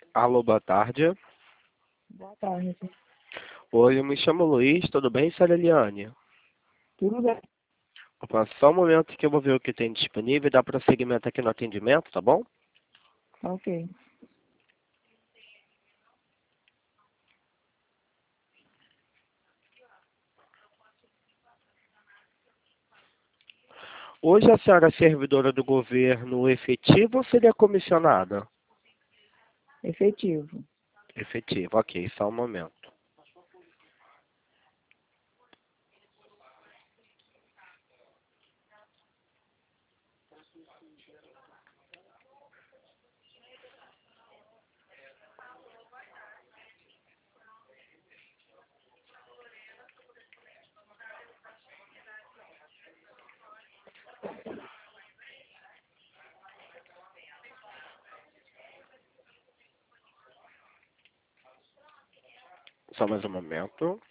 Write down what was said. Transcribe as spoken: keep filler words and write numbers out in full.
Alô, boa tarde. Boa tarde. Oi, eu me chamo Luiz, tudo bem, senhora Eliane? Tudo bem? Opa, só um momento que eu vou ver o que tem disponível e dar prosseguimento aqui no atendimento, tá bom? Ok. Hoje a senhora é servidora do governo efetivo ou seria comissionada? Efetivo. Efetivo, ok, só um momento. Só mais um momento.